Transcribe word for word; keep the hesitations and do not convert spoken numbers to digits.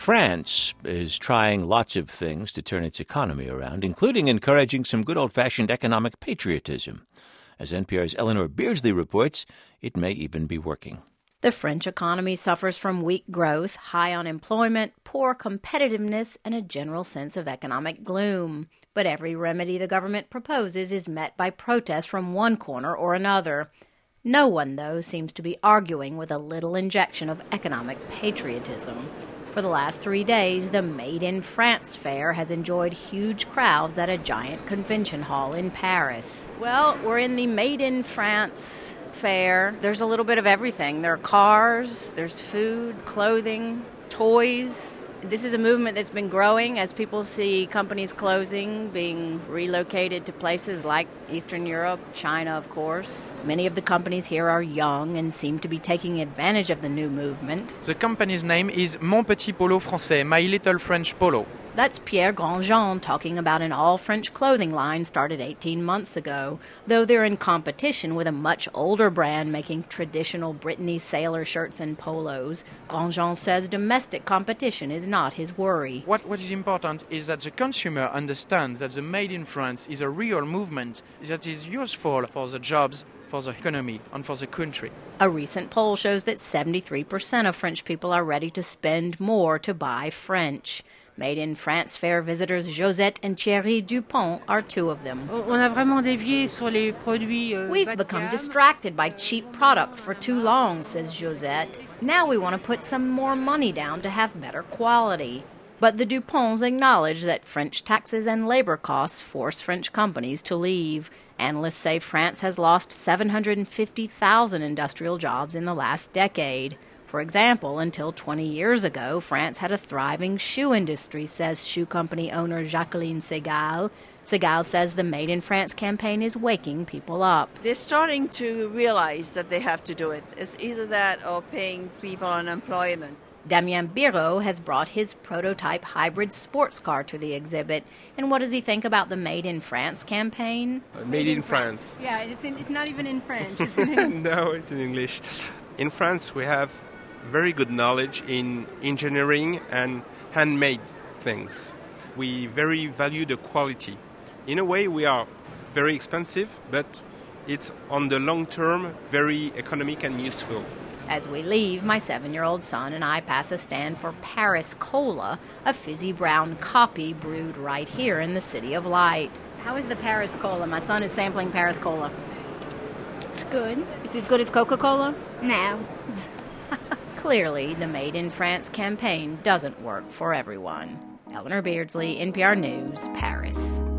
France is trying lots of things to turn its economy around, including encouraging some good old-fashioned economic patriotism. As N P R's Eleanor Beardsley reports, it may even be working. The French economy suffers from weak growth, high unemployment, poor competitiveness, and a general sense of economic gloom. But every remedy the government proposes is met by protests from one corner or another. No one, though, seems to be arguing with a little injection of economic patriotism. For the last three days, the Made in France fair has enjoyed huge crowds at a giant convention hall in Paris. Well, we're in the Made in France fair. There's a little bit of everything. There are cars, there's food, clothing, toys. This is a movement that's been growing as people see companies closing, being relocated to places like Eastern Europe, China, of course. Many of the companies here are young and seem to be taking advantage of the new movement. The company's name is Mon Petit Polo Français, My Little French Polo. That's Pierre Grandjean talking about an all-French clothing line started eighteen months ago, though they're in competition with a much older brand making traditional Brittany sailor shirts and polos. Grandjean says domestic competition is not his worry. What, what is important is that the consumer understands that the Made in France is a real movement that is useful for the jobs, for the economy, and for the country. A recent poll shows that seventy-three percent of French people are ready to spend more to buy French. Made in France fair visitors Josette and Thierry Dupont are two of them. We've become distracted by cheap products for too long, says Josette. Now we want to put some more money down to have better quality. But the Duponts acknowledge that French taxes and labor costs force French companies to leave. Analysts say France has lost seven hundred fifty thousand industrial jobs in the last decade. For example, until twenty years ago, France had a thriving shoe industry, says shoe company owner Jacqueline Segal. Segal says the Made in France campaign is waking people up. They're starting to realize that they have to do it. It's either that or paying people unemployment. Damien Biro has brought his prototype hybrid sports car to the exhibit. And what does he think about the Made in France campaign? Uh, made in France. Yeah, it's, in, it's not even in French. It's in No, it's in English. In France, we have very good knowledge in engineering and handmade things. We very value the quality. In a way, we are very expensive, but it's on the long term very economic and useful. As we leave, my seven-year-old son and I pass a stand for Paris Cola, a fizzy brown coffee brewed right here in the City of Light. How is the Paris Cola? My son is sampling Paris Cola. It's good. Is it as good as Coca-Cola? No. Clearly, the Made in France campaign doesn't work for everyone. Eleanor Beardsley, N P R News, Paris.